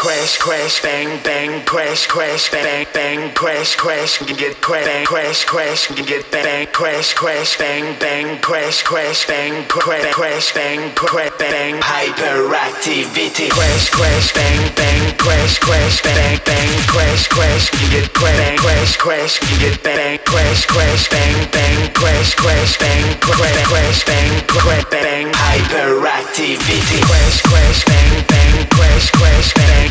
Crash, crash, bang, bang, crash, crash, bang, bang, crash, crash, you get bang, crash, crash, you get bang, crash, crash, bang, bang, crash, crash, bang, crash, bang, bang, hyperactivity. Crash, crash, bang, bang, crash, crash, bang, bang, crash, crash, you get bang, crash, crash, you get bang, crash, crash, bang, bang, crash, crash, bang, crash, bang, bang, hyperactivity. Crash, crash, bang, bang, crash, crash, bang.